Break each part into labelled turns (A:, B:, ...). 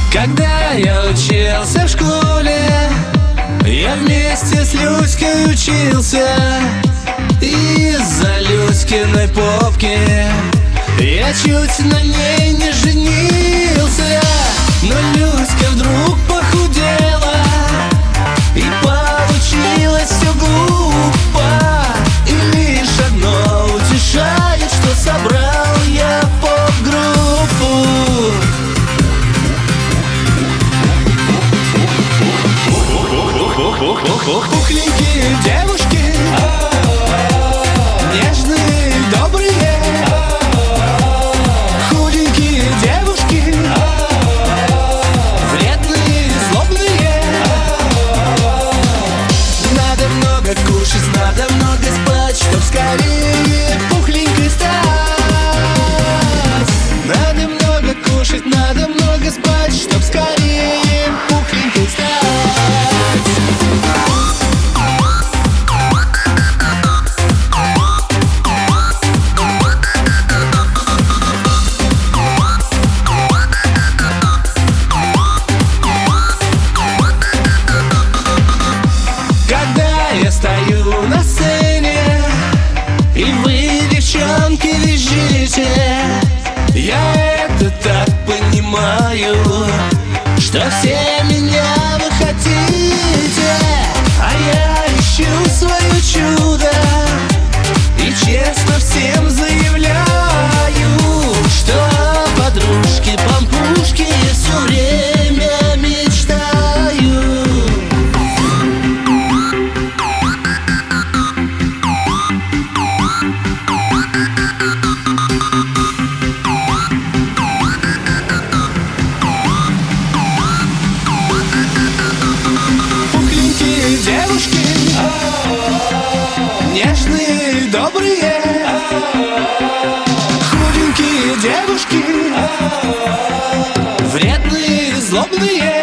A: Когда я учился в школе, я вместе с Люськой учился. Из-за Люськиной попки я чуть на ней не женился. Но Люська вдруг похудела, и получилось все глупо. И лишь одно утешает, что собрал я поп-группу. Пухленькие девушки, нежные, добрые. Худенькие девушки, вредные, злобные. Надо много кушать, надо много спать, чтоб скорее пухленькой стать. Надо много кушать, надо много спать, чтоб скорее пухленькой стать. Я стою на сцене, и вы, девчонки, визжите. Я это так понимаю, что все меня вы хотите. А я ищу свое чудо и честно всем заявляю, что о подружке-пампушке я все время мечтаю. Девушки, нежные, добрые. Худенькие девушки, вредные, злобные.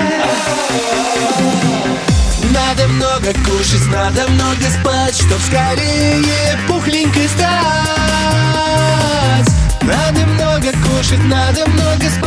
A: Надо много кушать, надо много спать, чтоб скорее пухленькой стать. Надо много кушать, надо много спать.